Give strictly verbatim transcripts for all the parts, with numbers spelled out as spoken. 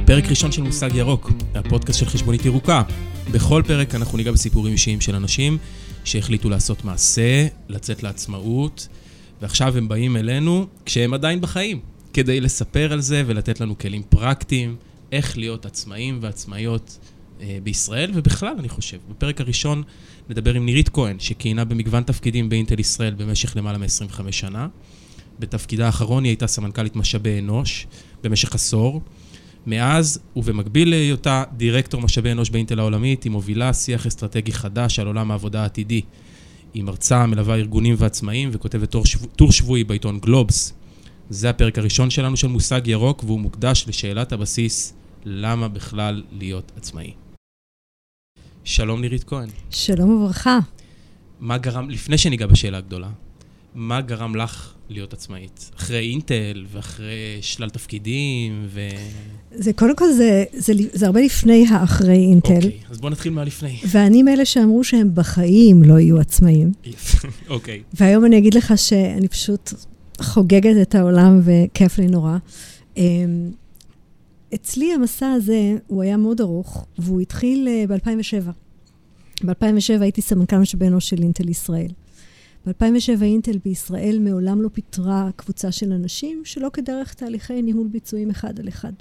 פרק ראשון של מושג ירוק, הפודקאסט של חשבונית ירוקה. בכל פרק אנחנו ניגע בסיפורים אישיים של אנשים שהחליטו לעשות מעשה, לצאת לעצמאות, ועכשיו הם באים אלינו כשהם עדיין בחיים, כדי לספר על זה ולתת לנו כלים פרקטיים, איך להיות עצמאים ועצמאיות אה, בישראל, ובכלל אני חושב. בפרק הראשון נדבר עם נירית כהן, שכיהנה במגוון תפקידים באינטל ישראל במשך למעלה מ-עשרים וחמש שנה. בתפקידה האחרון היא הייתה סמנכ"לית משאבי אנוש במשך עשור. מאז, ובמקביל להיותה דירקטור משאבי אנוש באינטל העולמית, היא מובילה שיח אסטרטגי חדש על עולם העבודה העתידי. היא מרצה, מלווה ארגונים ועצמאים, וכותבת טור, שבוע, טור שבועי בעיתון גלובס. זה הפרק הראשון שלנו של מושג ירוק, והוא מוקדש לשאלת הבסיס, למה בכלל להיות עצמאי. שלום נירית כהן. שלום וברכה. מה גרם, לפני שניגע בשאלה הגדולה, מה גרם לך להיות עצמאית? אחרי אינטל ואחרי שלל תפקידים ו... זה קודם כל, זה, זה, זה הרבה לפני האחרי אינטל. אוקיי, אז בוא נתחיל מהלפני. ואני מאלה שאמרו שהם בחיים לא יהיו עצמאים. אוקיי. והיום אני אגיד לך שאני פשוט חוגגת את העולם וכיף לי נורא. אצלי המסע הזה הוא היה מאוד ארוך, והוא התחיל ב-אלפיים ושבע. ב-אלפיים ושבע הייתי סמנכ"ל משאבי אנוש של אינטל ישראל. ב-אלפיים ושבע אינטל בישראל מעולם לא פיתרה קבוצה של אנשים שלא כדרך תהליכי ניהול ביצועים אחד על אחד.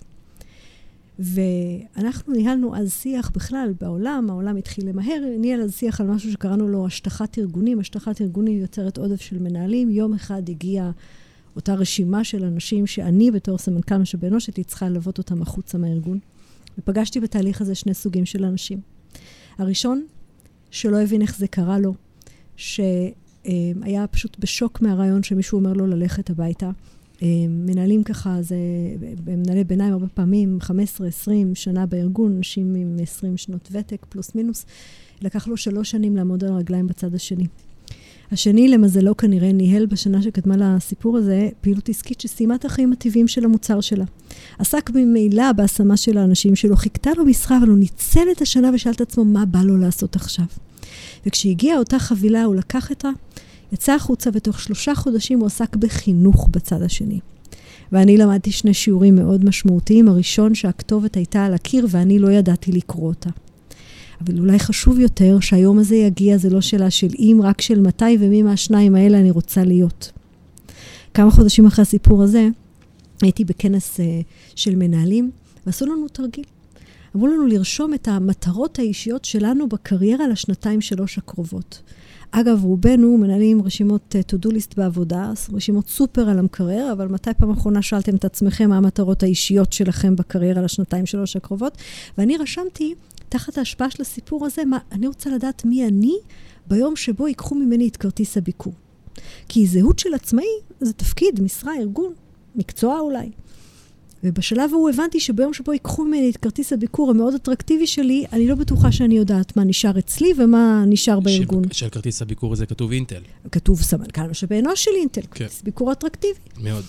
ואנחנו ניהלנו אז שיח בכלל בעולם, העולם התחיל למהר, ניהל אז שיח על משהו שקראנו לו השטחת ארגונים. השטחת ארגונים יוצרת עודף של מנהלים. יום אחד הגיעה אותה רשימה של אנשים שאני בתור סמנכ"ל משאבי אנוש הייתי צריכה ללוות אותם החוצה מהארגון. ופגשתי בתהליך הזה שני סוגים של אנשים. הראשון, שלא הבין איך זה קרה לו, ש... היה פשוט בשוק מהרעיון שמישהו אומר לו ללכת הביתה. מנהלים ככה, זה מנהלי ביניים הרבה פעמים, חמש עשרה עשרים שנה בארגון, אנשים עם עשרים שנות ותק, פלוס מינוס. לקח לו שלוש שנים לעמוד על הרגליים בצד השני. השני, למזלו כנראה, ניהל בשנה שקדמה לסיפור הזה, פעילות עסקית שסיימה את החיים הטבעיים של המוצר שלה. עסק במילא בהשמה של האנשים שלו, חיכתה לו משרה, אבל הוא ניצל את השנה ושאל את עצמו מה בא לו לעשות עכשיו. וכשהגיעה אותה חבילה, הוא לקח אותה, יצא החוצה, ותוך שלושה חודשים הוא עסק בחינוך בצד השני. ואני למדתי שני שיעורים מאוד משמעותיים. הראשון, שהכתובת הייתה על הקיר, ואני לא ידעתי לקרוא אותה. אבל אולי חשוב יותר שהיום הזה יגיע, זה לא שאלה של אם, רק של מתי, ומי מהשניים האלה אני רוצה להיות. כמה חודשים אחרי הסיפור הזה, הייתי בכנס uh, של מנהלים, ועשו לנו תרגיל. אמרו לנו לרשום את המטרות האישיות שלנו בקריירה לשנתיים שלוש הקרובות. אגב, רובנו מנהלים רשימות to-do list בעבודה, רשימות סופר על המקריירה, אבל מתי פעם אחרונה שאלתם את עצמכם מה המטרות האישיות שלכם בקריירה לשנתיים שלוש הקרובות? ואני רשמתי, תחת ההשפעה של הסיפור הזה, מה, אני רוצה לדעת מי אני ביום שבו ייקחו ממני את כרטיס הביקור. כי זהות של עצמאי זה תפקיד, משרה, ארגון, מקצוע אולי. ובשלב הוא הבנתי שביום שבו ייקחו ממני את כרטיס הביקור המאוד אטרקטיבי שלי, אני לא בטוחה שאני יודעת מה נשאר אצלי ומה נשאר בארגון. של כרטיס הביקור הזה כתוב אינטל. כתוב סמנכ"ל משאבי אנוש של אינטל, כרטיס ביקור אטרקטיבי. מאוד.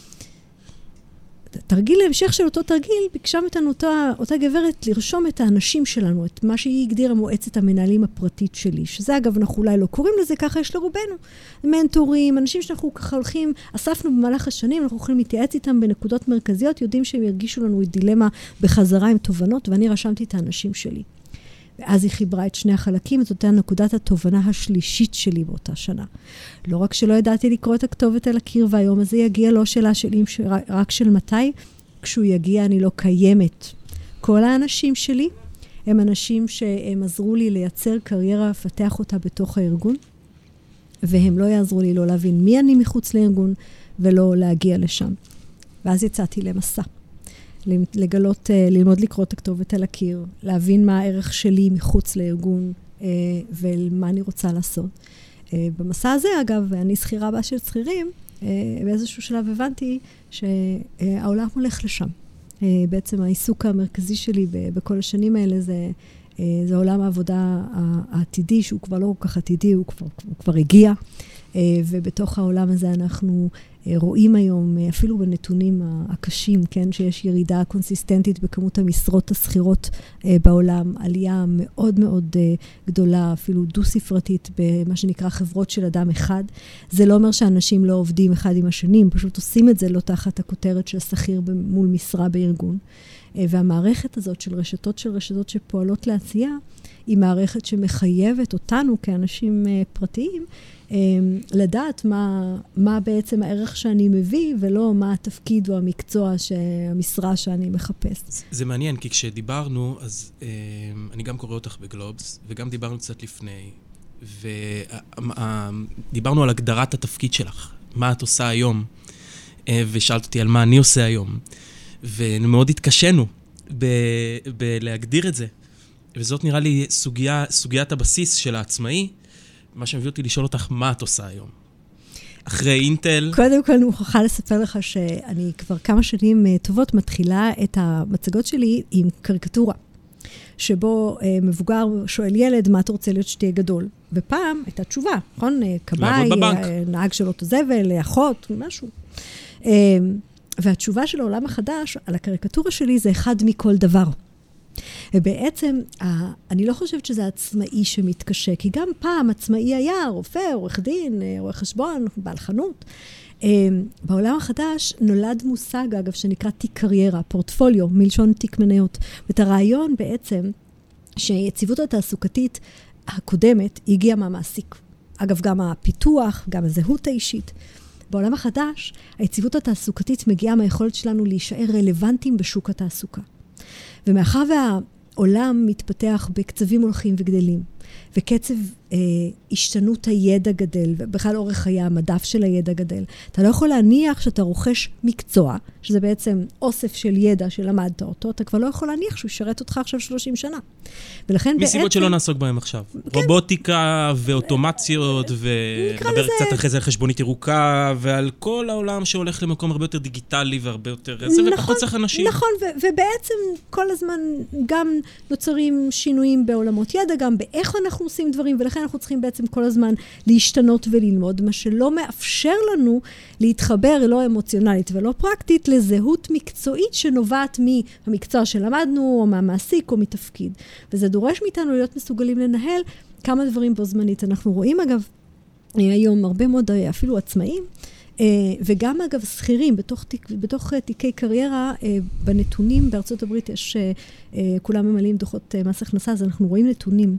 תרגיל להמשך של אותו תרגיל, ביקשה מאיתנו אותה, אותה גברת לרשום את האנשים שלנו, את מה שהיא הגדירה מועצת המנהלים הפרטית שלי, שזה אגב אנחנו אולי לא קוראים לזה ככה, יש לרובנו. מנטורים, אנשים שאנחנו ככה הולכים, אספנו במהלך השנים, אנחנו יכולים להתייעץ איתם בנקודות מרכזיות, יודעים שהם ירגישו לנו דילמה בחזרה עם תובנות, ואני רשמתי את האנשים שלי. ואז היא חיברה את שני החלקים, את אותה נקודת התובנה השלישית שלי באותה שנה. לא רק שלא ידעתי לקרוא את הכתובת על הקיר, והיום הזה יגיע לא שאלה של אם, רק של מתי, כשהוא יגיע אני לא קיימת. כל האנשים שלי הם אנשים שהם עזרו לי לייצר קריירה, לפתח אותה בתוך הארגון, והם לא יעזרו לי לא להבין מי אני מחוץ לארגון, ולא להגיע לשם. ואז יצאתי למסע. לגלות, ללמוד לקרוא את הכתובת על הקיר, להבין מה הערך שלי מחוץ לארגון, ומה אני רוצה לעשות. במסע הזה, אגב, אני שכירה בה של שכירים, באיזשהו שלב הבנתי שהעולם הולך לשם. בעצם העיסוק המרכזי שלי בכל השנים האלה זה, זה עולם העבודה העתידי, שהוא כבר לא כל כך עתידי, הוא כבר, הוא כבר הגיע. ובתוך העולם הזה אנחנו רואים היום, אפילו בנתונים הקשים, כן, שיש ירידה קונסיסטנטית בכמות המשרות הסחירות בעולם, עלייה מאוד מאוד גדולה, אפילו דו-ספרתית, במה שנקרא חברות של אדם אחד. זה לא אומר שאנשים לא עובדים אחד עם השני, הם פשוט עושים את זה לא תחת הכותרת של שכיר מול משרה בארגון. והמערכת הזאת של רשתות של רשתות שפועלות לעשייה, היא מערכת שמחייבת אותנו כאנשים פרטיים, לדעת מה, מה בעצם הערך שאני מביא, ולא מה התפקיד או המקצוע, המשרה שאני מחפש. זה מעניין, כי כשדיברנו, אז אני גם קורא אותך בגלובס, וגם דיברנו קצת לפני, ודיברנו על הגדרת התפקיד שלך, מה את עושה היום, ושאלת אותי על מה אני עושה היום, ומאוד התקשנו ב- בלהגדיר את זה, וזאת נראה לי סוגיה, סוגיית הבסיס של העצמאי, מה שמביא אותי לשאול אותך מה את עושה היום. אחרי אינטל... קודם כל אני מוכרחה לספר לך שאני כבר כמה שנים טובות מתחילה את המצגות שלי עם קריקטורה. שבו אה, מבוגר שואל ילד, מה אתה רוצה להיות שתהיה גדול? ופעם הייתה תשובה, נכון? קבאי, נהג של אוטו זבל, אחות, משהו. אה, והתשובה של העולם החדש, על הקריקטורה שלי, זה אחד מכל דבר. ובעצם, אה, אני לא חושבת שזה עצמאי שמתקשה, כי גם פעם עצמאי היה רופא, עורך דין, עורך חשבון, בעל חנות. Uh, בעולם החדש נולד מושג, אגב, שנקרא תיק קריירה, פורטפוליו, מלשון תיק מניות. ואת הרעיון בעצם שיציבות התעסוקתית הקודמת הגיעה מהמעסיק. אגב, גם הפיתוח, גם הזהות האישית. בעולם החדש, היציבות התעסוקתית מגיעה מהיכולת שלנו להישאר רלוונטיים בשוק התעסוקה. ומאחר והעולם מתפתח בקצבים הולכים וגדלים, וקצב אה, השתנות הידע גדל, ובכלל אורך חיי המדף של הידע גדל. אתה לא יכול להניח שאתה רוכש מקצוע, שזה בעצם אוסף של ידע שלמדת אותו, אתה כבר לא יכול להניח שהוא ישרת אותך עכשיו שלושים שנה. ולכן בעצם... מסיבות שלא נעסוק בהם עכשיו. כן. רובוטיקה ואוטומציות, ונדבר קצת אחרי זה על חשבונית ירוקה, ועל כל העולם שהולך למקום הרבה יותר דיגיטלי והרבה יותר... נכון, ופחות צריך אנשים. נכון, ו- ובעצם כל הזמן גם נוצרים שינויים בעולמות ידע, גם באיך אנחנו עושים דברים, ולכן אנחנו צריכים בעצם כל הזמן להשתנות וללמוד, מה שלא מאפשר לנו להתחבר לא אמוציונלית ולא פרקטית לזהות מקצועית שנובעת מהמקצוע שלמדנו, או מהמעסיק, או מתפקיד. וזה דורש מאיתנו להיות מסוגלים לנהל כמה דברים בו זמנית. אנחנו רואים, אגב, היום הרבה מאוד אפילו עצמאים, וגם אגב שכירים בתוך, תיק, בתוך תיקי קריירה, בנתונים בארצות הברית יש, כולם ממלאים דוחות מס הכנסה, אז אנחנו רואים נתונים.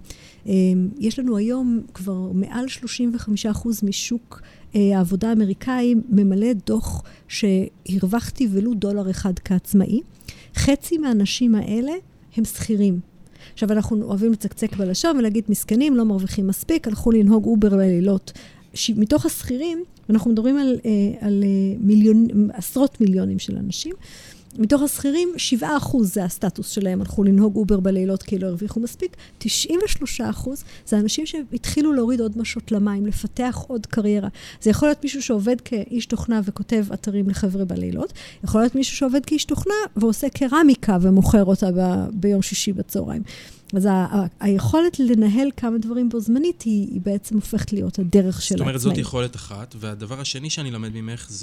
יש לנו היום כבר מעל שלושים וחמישה אחוז משוק העבודה האמריקאי ממלא דוח שהרווחתי ולו דולר אחד כעצמאי. חצי מהאנשים האלה הם שכירים. עכשיו אנחנו אוהבים לצקצק בלשון ולהגיד מסכנים, לא מרוויחים מספיק, הלכו לנהוג אובר בלילות. מתוך השכירים, אנחנו מדברים על, על מיליון, עשרות מיליונים של אנשים, מתוך השכירים, שבעה אחוז זה הסטטוס שלהם, הלכו לנהוג אובר בלילות כי לא הרוויחו מספיק, תשעים ושלושה אחוז זה אנשים שהתחילו להוריד עוד משות למים, לפתח עוד קריירה. זה יכול להיות מישהו שעובד כאיש תוכנה וכותב אתרים לחבר'ה בלילות, יכול להיות מישהו שעובד כאיש תוכנה ועושה קרמיקה ומוכר אותה ב- ביום שישי בצהריים. אז ה- ה- היכולת לנהל כמה דברים בו זמנית היא, היא בעצם הופכת להיות הדרך של זאת אומרת, העצמאים. זאת יכולת אחת, והדבר השני שאני למד ממך זה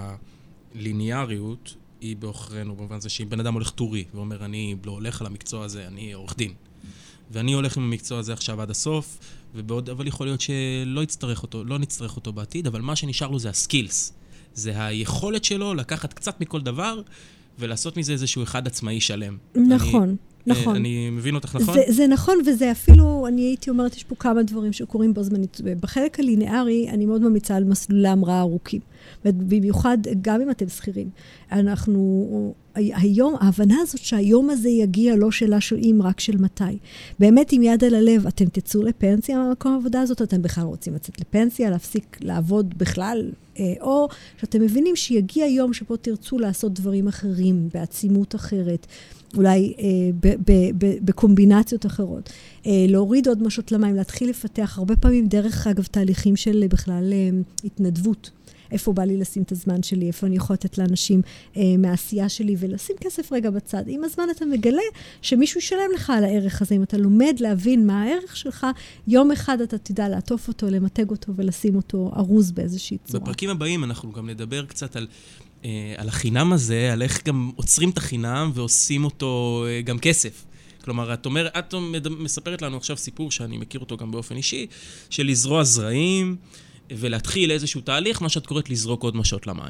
שהליניאריות היא באוכרנו, במובן זה שאם בן אדם הולך טורי, ואומר, אני לא הולך על המקצוע הזה, אני עורך דין. ואני הולך עם המקצוע הזה עכשיו עד הסוף, ובעוד, אבל יכול להיות שלא יצטרך אותו, לא נצטרך אותו בעתיד, אבל מה שנשאר לו זה הסקילס. זה היכולת שלו לקחת קצת מכל דבר, ולעשות מזה איזשהו אחד עצמאי שלם. נכון. אני, נכון. אני מבין אותך, נכון? זה, זה נכון, וזה אפילו, אני הייתי אומרת, יש פה כמה דברים שקורים בו זמנית. בחלק הלינארי, אני מאוד ממליצה על מסלולי המראה ארוכים. במיוחד, גם אם אתם שכירים. אנחנו, היום, ההבנה הזאת שהיום הזה יגיע לא שאלה של אם, רק של מתי. באמת, עם יד על הלב, אתם תצאו לפנסיה מהמקום העבודה הזאת, אתם בכלל רוצים לצאת לפנסיה, להפסיק לעבוד בכלל, או שאתם מבינים שיגיע יום שבו תרצו לעשות דברים אחרים, בעצימות אחרת, אולי אה, ב- ב- ב- בקומבינציות אחרות. אה, להוריד עוד משות למים, להתחיל לפתח הרבה פעמים דרך, אגב, תהליכים של בכלל אה, התנדבות. איפה בא לי לשים את הזמן שלי, איפה אני יכולה לתת לאנשים אה, מהעשייה שלי, ולשים כסף רגע בצד. עם הזמן אתה מגלה שמישהו ישלם לך על הערך הזה, אם אתה לומד להבין מה הערך שלך, יום אחד אתה תדע לעטוף אותו, למתג אותו ולשים אותו ארוז באיזושהי צורה. בפרקים הבאים אנחנו גם נדבר קצת על... על החינם הזה, על איך גם עוצרים את החינם ועושים אותו גם כסף. כלומר, את אומר, את מספרת לנו עכשיו סיפור שאני מכיר אותו גם באופן אישי, של לזרוע זרעים ולהתחיל איזשהו תהליך, מה שאת קוראת לזרוק עוד משות למים.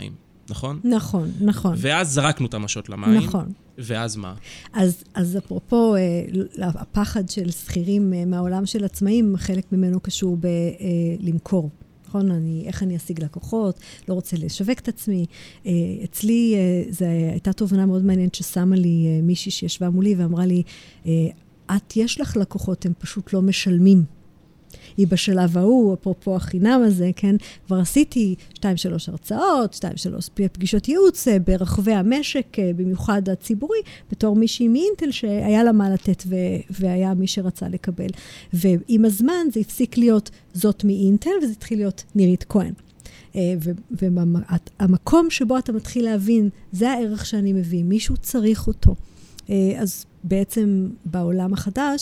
נכון? נכון, נכון. ואז זרקנו את המשות למים. נכון. ואז מה? אז, אז אפרופו, הפחד של שכירים מהעולם של עצמאים, חלק ממנו קשור בלמכור. נכון? אני, איך אני אשיג לקוחות, לא רוצה לשווק את עצמי. אצלי, זו הייתה תובנה מאוד מעניינת ששמה לי מישהי שישבה מולי ואמרה לי, את יש לך לקוחות, הם פשוט לא משלמים. היא בשלב ההוא, אפרופו החינם הזה, כן? כבר עשיתי שתיים שלוש הרצאות, שתיים שלוש פגישות ייעוץ ברחבי המשק, במיוחד הציבורי, בתור מישהי מאינטל שהיה לה מה לתת ו- והיה מי שרצה לקבל. ועם הזמן זה הפסיק להיות זאת מאינטל, וזה התחיל להיות נירית כהן. והמקום שבו אתה מתחיל להבין, זה הערך שאני מביא, מישהו צריך אותו. אז בעצם בעולם החדש,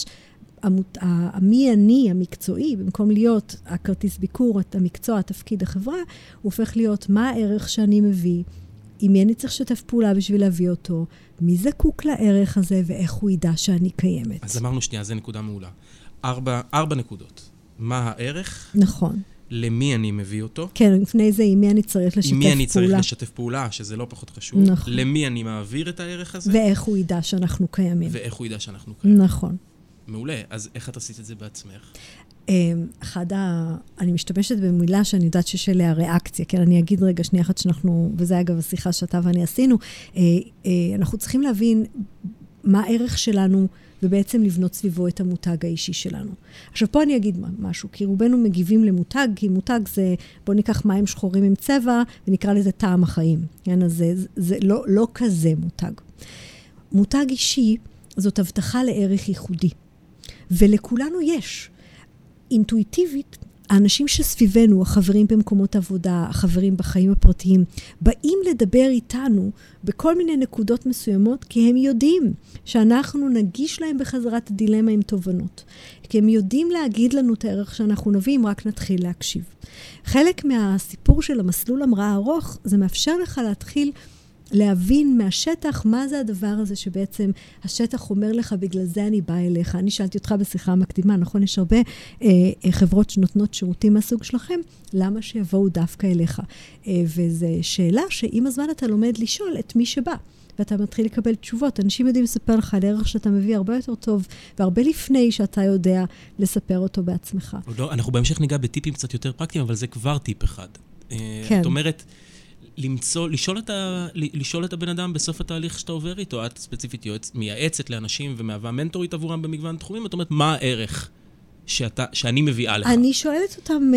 מי אני המקצועי, במקום להיות הכרטיס ביקור, המקצוע, התפקיד, החברה, הוא הופך להיות מה הערך שאני מביא, עם מי אני צריך לשתף פעולה בשביל להביא אותו, מי זקוק לערך הזה ואיך הוא ידע שאני קיימת. אז אמרנו שנייה, זה נקודה מעולה. ארבע, ארבע נקודות. מה הערך? נכון. למי אני מביא אותו? כן, לפני זה, עם מי אני צריך לשתף פעולה. עם מי אני צריך לשתף פעולה, שזה לא פחות חשוב. נכון. למי אני מעביר את הערך הזה? ואיך הוא ידע שאנחנו קיימים. ואיך הוא ידע שאנחנו קיימים. נכון. מעולה. אז איך את עשית את זה בעצמך? אחד ה... אני משתמשת במילה שאני יודעת שיש אליה ריאקציה, כן, אני אגיד רגע שנייה אחת שאנחנו, וזה אגב השיחה שאתה ואני עשינו, אנחנו צריכים להבין מה הערך שלנו, ובעצם לבנות סביבו את המותג האישי שלנו. עכשיו, פה אני אגיד משהו, כי רובנו מגיבים למותג, כי מותג זה, בוא ניקח מים שחורים עם צבע, ונקרא לזה טעם החיים. כן, אז זה, זה לא, לא כזה מותג. מותג אישי, זאת הבטחה לערך ייחודי. ולכולנו יש. אינטואיטיבית, האנשים שסביבנו, החברים במקומות עבודה, החברים בחיים הפרטיים, באים לדבר איתנו בכל מיני נקודות מסוימות, כי הם יודעים שאנחנו נגיש להם בחזרת הדילמה עם תובנות. כי הם יודעים להגיד לנו את הערך שאנחנו נביא, אם רק נתחיל להקשיב. חלק מהסיפור של המסלול המראה הארוך, זה מאפשר לך להתחיל להבין מהשטח מה זה הדבר הזה שבעצם השטח אומר לך, בגלל זה אני באה אליך. אני שאלתי אותך בשיחה המקדימה, נכון? יש הרבה אה, חברות שנותנות שירותים מהסוג שלכם, למה שיבואו דווקא אליך? אה, וזו שאלה שעם הזמן אתה לומד לשאול את מי שבא, ואתה מתחיל לקבל תשובות. אנשים יודעים לספר לך על ערך שאתה מביא הרבה יותר טוב, והרבה לפני שאתה יודע לספר אותו בעצמך. לא, אנחנו בהמשך ניגע בטיפים קצת יותר פרקטיים, אבל זה כבר טיפ אחד. כן. את אומרת, למצוא, לשאול את, ה, לשאול את הבן אדם בסוף התהליך שאתה עובר איתו, את ספציפית יועץ, מייעצת לאנשים ומהווה מנטורית עבורם במגוון תחומים, את אומרת, מה הערך שאתה, שאני מביאה לך? אני שואלת אותם,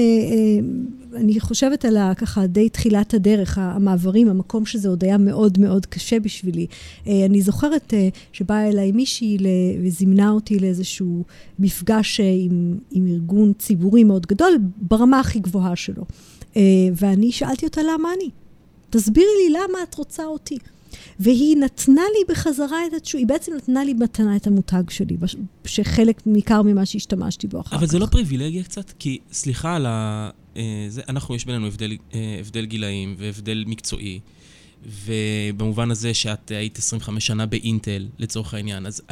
אני חושבת על ככה די תחילת הדרך, המעברים, המקום שזה עוד היה מאוד מאוד קשה בשבילי. אני זוכרת שבאה אליי מישהי וזימנה אותי לאיזשהו מפגש עם, עם ארגון ציבורי מאוד גדול, ברמה הכי גבוהה שלו. ואני שאלתי אותה למה אני. תסבירי לי למה את רוצה אותי. והיא נתנה לי בחזרה את התשוב, היא בעצם נתנה לי מתנה את המותג שלי, שחלק ניכר ממה שהשתמשתי בו אחר כך. אבל זה לא פריבילגיה קצת? כי, סליחה על ה... זה, אנחנו, יש בינינו הבדל, הבדל גילאים והבדל מקצועי, ובמובן הזה שאת היית עשרים וחמש שנה באינטל, לצורך העניין, אז,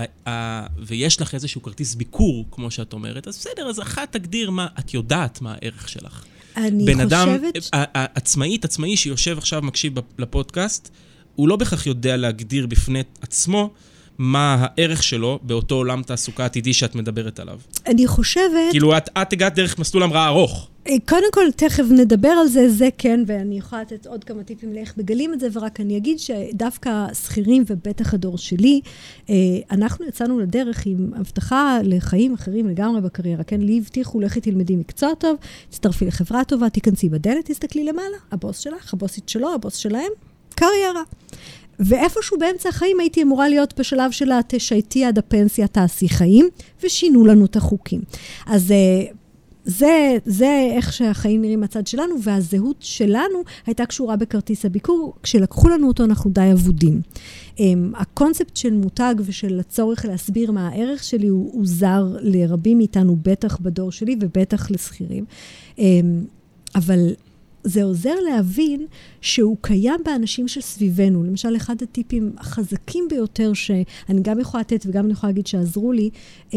ויש לך איזשהו כרטיס ביקור, כמו שאת אומרת, אז בסדר, אז אחת תגדיר מה, את יודעת מה הערך שלך. אני בן אדם, חושבת... עצמאית, עצמאי שיושב עכשיו, מקשיב לפודקאסט, הוא לא בכך יודע להגדיר בפני עצמו מה הערך שלו באותו עולם תעסוקה עתידי שאת מדברת עליו. אני חושבת... כאילו, את, את הגעת דרך מסלול המראה ארוך. קודם כל, תכף נדבר על זה, זה כן, ואני יכולה לתת עוד כמה טיפים לאיך מגלים את זה, ורק אני אגיד שדווקא שכירים ובטח הדור שלי, אנחנו יצאנו לדרך עם הבטחה לחיים אחרים לגמרי בקריירה, כן? לי הבטיחו, לכי תלמדי מקצוע טוב, תצטרפי לחברה טובה, תיכנסי בדלת, תסתכלי למעלה, הבוס שלך, הבוסית שלו, הבוס שלהם, קריירה. ואיפשהו באמצע החיים הייתי אמורה להיות בשלב שלה, תשייתי עד הפנסיה, תעשי חיים, ושינו לנו את החוקים. אז זה, זה איך שהחיים נראים מהצד שלנו, והזהות שלנו הייתה קשורה בכרטיס הביקור. כשלקחו לנו אותו, אנחנו די עבודים. הקונספט של מותג ושל הצורך להסביר מה הערך שלי, הוא, הוא זר לרבים מאיתנו, בטח בדור שלי ובטח לשכירים. אבל זה עוזר להבין שהוא קיים באנשים שסביבנו. למשל, אחד הטיפים החזקים ביותר שאני גם יכולה לתת וגם אני יכולה להגיד שעזרו לי,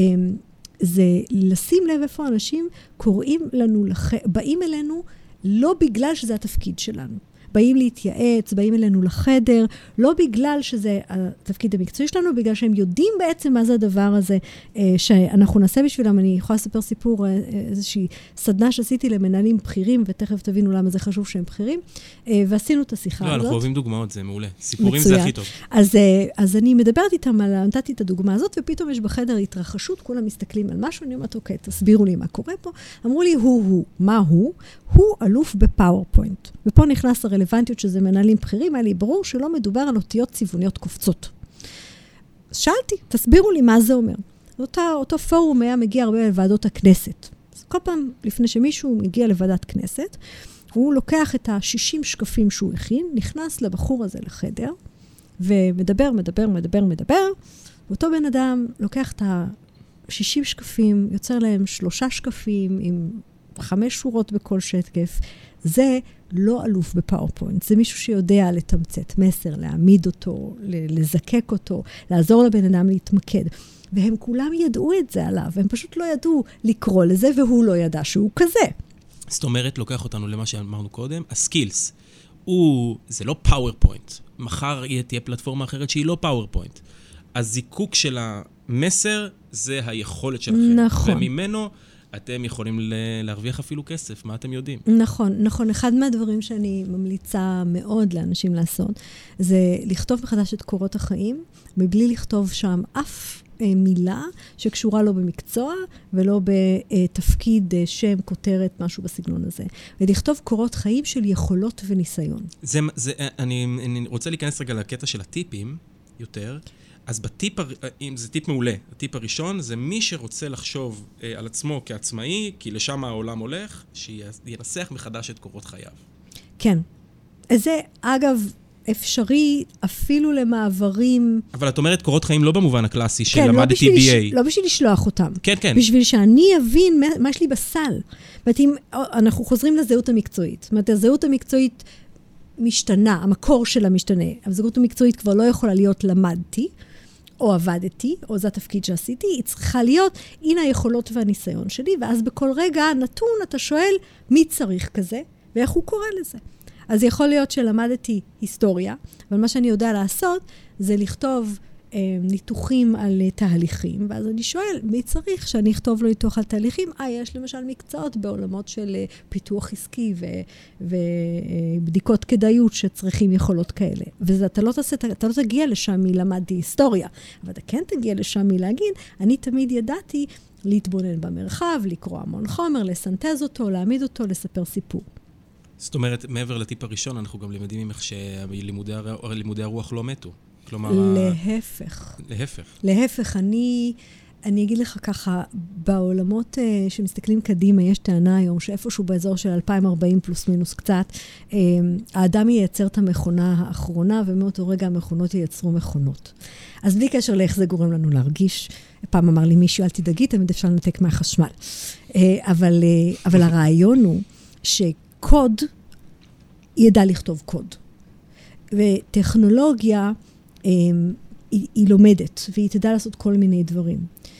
זה לשים לב איפה אנשים קוראים לנו, באים אלינו לא בגלל שזה התפקיד שלנו. באים להתייעץ, באים אלינו לחדר, לא בגלל שזה התפקיד המקצועי שלנו, בגלל שהם יודעים בעצם מה זה הדבר הזה, שאנחנו נעשה בשבילם. אני יכולה לספר סיפור, איזושהי סדנה שעשיתי למנהלים בכירים, ותכף תבינו למה זה חשוב שהם בכירים, ועשינו את השיחה הזאת. לא, אנחנו אוהבים דוגמאות, זה מעולה. סיפורים זה הכי טוב. אז, אז אני מדברת איתם על, נתתי את הדוגמה הזאת, ופתאום יש בחדר התרחשות, כולם מסתכלים על משהו, אני אומרת, אוקיי, תסבירו לי מה קורה פה. אמרו לי, הוא, הוא. מה הוא? הוא אלוף בפאורפוינט. ופה נכנס הרלוונטיות שזה מנהלים בכירים, היה לי ברור שלא מדובר על אותיות צבעוניות קופצות. שאלתי, תסבירו לי מה זה אומר. אותה, אותו פורום היה מגיע הרבה לוועדות הכנסת. אז כל פעם, לפני שמישהו מגיע לוועדת כנסת, הוא לוקח את ה-שישים שקפים שהוא הכין, נכנס לבחור הזה לחדר, ומדבר, מדבר, מדבר, מדבר, ואותו בן אדם לוקח את ה-שישים שקפים, יוצר להם שלושה שקפים עם חמש שורות בכל שקף. זה לא אלוף בפאורפוינט, זה מישהו שיודע לתמצת מסר, להעמיד אותו, לזקק אותו, לעזור לבן אדם להתמקד. והם כולם ידעו את זה עליו, הם פשוט לא ידעו לקרוא לזה, והוא לא ידע שהוא כזה. זאת אומרת, לוקח אותנו למה שאמרנו קודם, הסקילס, הוא, זה לא פאורפוינט. מחר תהיה פלטפורמה אחרת שהיא לא פאורפוינט. הזיקוק של המסר זה היכולת שלכם. נכון. וממנו אתם יכולים להרוויח אפילו כסף, מה אתם יודעים? נכון, נכון. אחד מהדברים שאני ממליצה מאוד לאנשים לעשות, זה לכתוב מחדש את קורות החיים, מבלי לכתוב שם אף מילה שקשורה לא במקצוע, ולא בתפקיד, שם, כותרת, משהו בסגנון הזה. ולכתוב קורות חיים של יכולות וניסיון. זה, זה, אני, אני רוצה להיכנס רגע לקטע של הטיפים יותר. אז בטיפ, אם זה טיפ מעולה, הטיפ הראשון זה מי שרוצה לחשוב אה, על עצמו כעצמאי, כי לשם העולם הולך, שינסח מחדש את קורות חייו. כן. זה, אגב, אפשרי אפילו למעברים... אבל את אומרת קורות חיים לא במובן הקלאסי של למדתי בי איי. לא בשביל לשלוח אותם. כן, כן. בשביל שאני אבין מה, מה יש לי בסל. זאת אומרת, אם אנחנו חוזרים לזהות המקצועית. זאת אומרת, הזהות המקצועית משתנה, המקור שלה משתנה. הזהות המקצועית כבר לא יכולה להיות למדתי, או עבדתי, או זה התפקיד שעשיתי, היא צריכה להיות, הנה היכולות והניסיון שלי, ואז בכל רגע נתון אתה שואל מי צריך כזה, ואיך הוא קורא לזה. אז יכול להיות שלמדתי היסטוריה, אבל מה שאני יודע לעשות, זה לכתוב אה, ניתוחים על אה, תהליכים, ואז אני שואל, מי צריך שאני אכתוב לו ניתוח על תהליכים? אה, יש למשל מקצועות בעולמות של אה, פיתוח עסקי ובדיקות אה, כדאיות שצריכים יכולות כאלה. ואתה לא, תעשה, אתה לא תגיע לשם מלמדתי היסטוריה, אבל אתה כן תגיע לשם מלהגיד, אני תמיד ידעתי להתבונן במרחב, לקרוא המון חומר, לסנטז אותו, להעמיד אותו, לספר סיפור. זאת אומרת, מעבר לטיפ הראשון, אנחנו גם למדים ממך שלימודי הרוח לא מתו. כלומר... להפך. להפך. להפך, אני, אני אגיד לך ככה, בעולמות uh, שמסתכלים קדימה, יש טענה היום שאיפשהו באזור של אלפיים וארבעים פלוס מינוס קצת, um, האדם ייצר את המכונה האחרונה, ומאותו רגע המכונות ייצרו מכונות. אז בלי קשר לאיך זה גורם לנו להרגיש, פעם אמר לי מישהו, אל תדאגי, תמיד אפשר לנתק מהחשמל. Uh, אבל, uh, אבל הרעיון הוא ש... קוד, ידע לכתוב קוד. וטכנולוגיה, היא, היא לומדת, והיא תדע לעשות כל מיני דברים.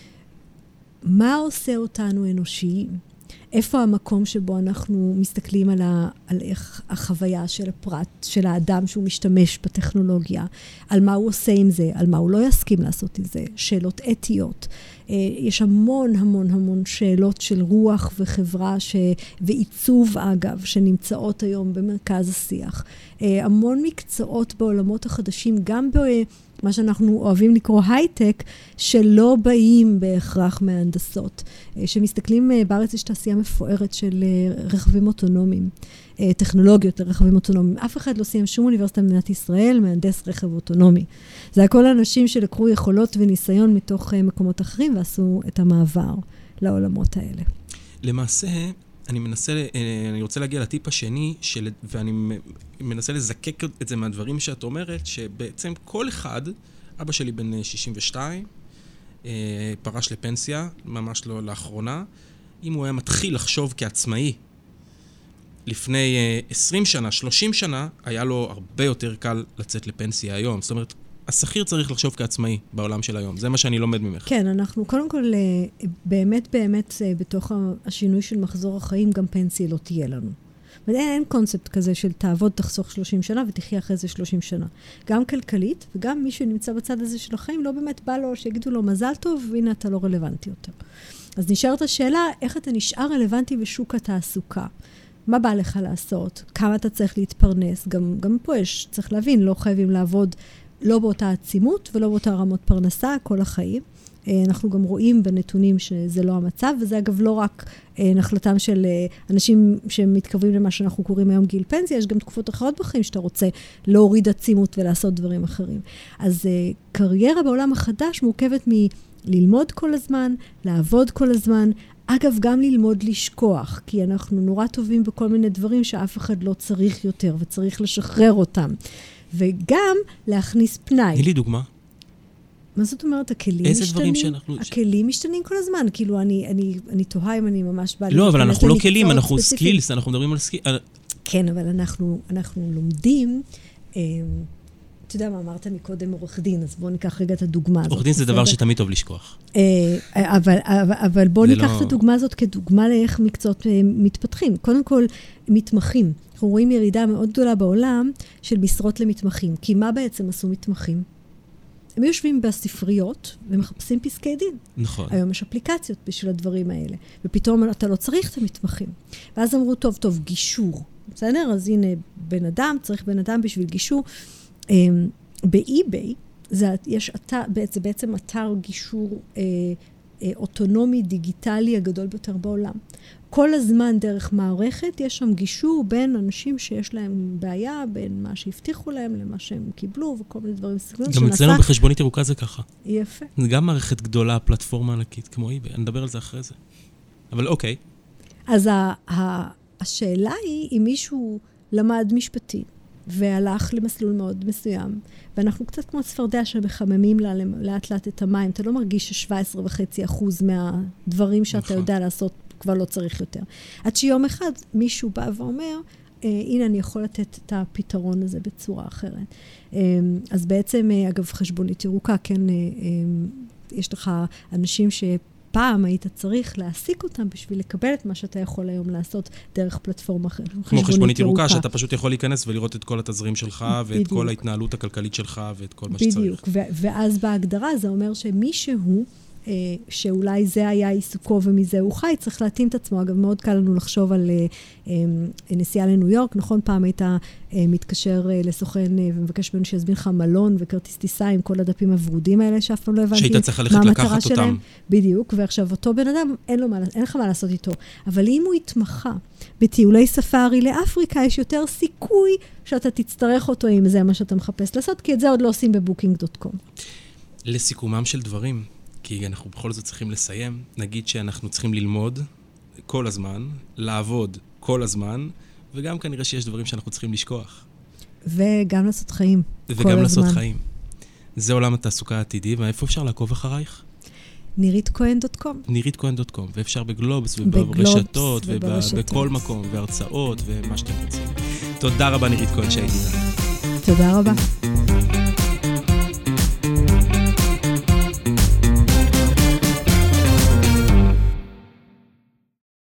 מה עושה אותנו אנושיים? איפה המקום שבו אנחנו מסתכלים על, ה, על איך החוויה של הפרט, של האדם שהוא משתמש בטכנולוגיה, על מה הוא עושה עם זה, על מה הוא לא יסכים לעשות עם זה, שאלות אתיות. יש המון המון המון שאלות של רוח וחברה ש... ועיצוב אגב, שנמצאות היום במרכז השיח. המון מקצועות בעולמות החדשים, גם במה שאנחנו אוהבים לקרוא הייטק, שלא באים בהכרח מהנדסות. שמסתכלים, בארץ יש תעשייה מפוארת של רכבים אוטונומיים, טכנולוגיות לרכבים אוטונומיים. אף אחד לא סיים שום אוניברסיטה במדינת ישראל, מהנדס רכב אוטונומי. זה הכל אנשים שלקחו יכולות וניסיון מתוך מקומות אחרים, ועשו את המעבר לעולמות האלה. למעשה, אני מנסה, אני רוצה להגיע לטיפ השני, של, ואני מנסה לזקק את זה מהדברים שאת אומרת, שבעצם כל אחד, אבא שלי בן שישים ושתיים, פרש לפנסיה, ממש לא לאחרונה, אם הוא היה מתחיל לחשוב כעצמאי, לפני עשרים שנה, שלושים שנה, היה לו הרבה יותר קל לצאת לפנסיה היום. זאת אומרת, השכיר צריך לחשוב כעצמאי בעולם של היום. זה מה שאני לומד ממך. כן, אנחנו קודם כל, באמת, באמת, בתוך השינוי של מחזור החיים, גם פנסיה לא תהיה לנו. ואין אין קונספט כזה של תעבוד, תחסוך שלושים שנה ותחיה אחרי זה שלושים שנה. גם כלכלית, וגם מי שנמצא בצד הזה של החיים, לא באמת בא לו שיגידו לו מזל טוב, והנה אתה לא רלוונטי יותר. אז נשארת השאלה, איך אתה נשאר רלוונטי בשוק התעסוקה? מה בא לך לעשות? כמה אתה צריך להתפרנס? גם, גם פה יש, צריך להבין, לא חייבים לעבוד לא באותה עצימות ולא באותה רמות פרנסה כל החיים. אנחנו גם רואים בנתונים שזה לא המצב, וזה אגב לא רק נחלתם של אנשים שמתקרבים למה שאנחנו קוראים היום גיל פנסיה, יש גם תקופות אחרות בחיים שאתה רוצה להוריד עצימות ולעשות דברים אחרים. אז קריירה בעולם החדש מורכבת מללמוד כל הזמן, לעבוד כל הזמן, אגב גם ללמוד לשכוח, כי אנחנו נורא טובים בכל מיני דברים שאף אחד לא צריך יותר, וצריך לשחרר אותם. וגם להכניס פנאי. תני לי דוגמה. מה זאת אומרת? הכלים איזה משתנים? דברים שאנחנו... הכלים משתנים כל הזמן. כאילו, אני, אני, אני תוהה אם אני ממש באה... לא, אבל אנחנו לא כלים, אנחנו סקילס, אנחנו מדברים על סקילס. כן, אבל אנחנו, אנחנו לומדים... אה, אתה יודע מה, אמרת מקודם עורך דין, אז בואו ניקח רגע את הדוגמה הזאת. עורך דין זה דבר שתמיד טוב לשכוח. אה, אבל, אבל, אבל בואו ניקח לא... את הדוגמה הזאת כדוגמה לאיך מקצועות אה, מתפתחים. קודם כל, מתמחים. אנחנו רואים ירידה מאוד גדולה בעולם של משרות למתמחים. כי מה בעצם עשו מתמחים? הם יושבים בספריות ומחפשים פסקי דין. נכון. היום יש אפליקציות בשביל הדברים האלה. ופתאום אתה לא צריך את המתמחים. ואז אמרו, טוב, טוב, גישור. בסדר? אז הנה, בן אדם, צריך בן אדם בשביל גישור. באי-ביי, זה, יש אתר, זה בעצם אתר גישור אה, אה, אוטונומי דיגיטלי הגדול ביותר בעולם. כל הזמן דרך מערכת יש שם גישור בין אנשים שיש להם בעיה, בין מה שהבטיחו להם למה שהם קיבלו, וכל מיני דברים סגורים. גם אצלנו בחשבונית ירוקה זה ככה. יפה. זה גם מערכת גדולה, פלטפורמה ענקית כמו אי-ביי. אני אדבר על זה אחרי זה. אבל אוקיי. אז ה- ה- השאלה היא אם מישהו למד משפטי, והלך למסלול מאוד מסוים, ואנחנו קצת כמו צפרדע שמחממים לה לאט לאט את המים. אתה לא מרגיש ש-שבע עשרה וחצי אחוז מהדברים שאתה נכון. יודע לעשות כבר לא צריך יותר. עד שיום אחד מישהו בא ואומר, הנה אני יכול לתת את הפתרון הזה בצורה אחרת. אז בעצם, אגב, חשבונית ירוקה, כן, יש לך אנשים ש... פעם היית צריך להעסיק אותם בשביל לקבל את מה שאתה יכול היום לעשות דרך פלטפורמה אחרת. כמו חשבונית ירוקה, שאתה פשוט יכול להיכנס ולראות את כל התזרים שלך, ואת כל ההתנהלות הכלכלית שלך, ואת כל מה שצריך. בדיוק, ואז בהגדרה זה אומר שמישהו, שאולי זה היה עיסוקו ומזה הוא חי, צריך להתאים את עצמו. אגב, מאוד קל לנו לחשוב על נסיעה לניו יורק. נכון, פעם היית מתקשר לסוכן ומבקש ממנו שיזמין לך מלון וכרטיס טיסה עם כל הדפים הוורודים האלה, שאף פעם לא הבנתי שהיית צריך ללכת לקחת אותם. בדיוק, ועכשיו אותו בן אדם, אין לו מה, אין לך מה לעשות איתו. אבל אם הוא התמחה בטיולי ספארי לאפריקה, יש יותר סיכוי שאתה תצטרך אותו אם זה מה שאתה מחפש לעשות, כי את זה עוד לא עושים בבוקינג דוט קום. לסיכומם של דברים, כי אנחנו בכל זאת צריכים לסיים, נגיד שאנחנו צריכים ללמוד כל הזמן, לעבוד כל הזמן, וגם כנראה שיש דברים שאנחנו צריכים לשכוח. וגם לעשות חיים כל הזמן. וגם לעשות חיים. זה עולם התעסוקה העתידי, ואיפה אפשר לעקוב אחרייך? נירית כהן דוט קום. נירית כהן דוט קום, ואפשר בגלובס וברשתות, ובכל מקום, והרצאות, ומה שאתם רוצים. תודה רבה נירית כהן שהייתי איתנו. תודה רבה.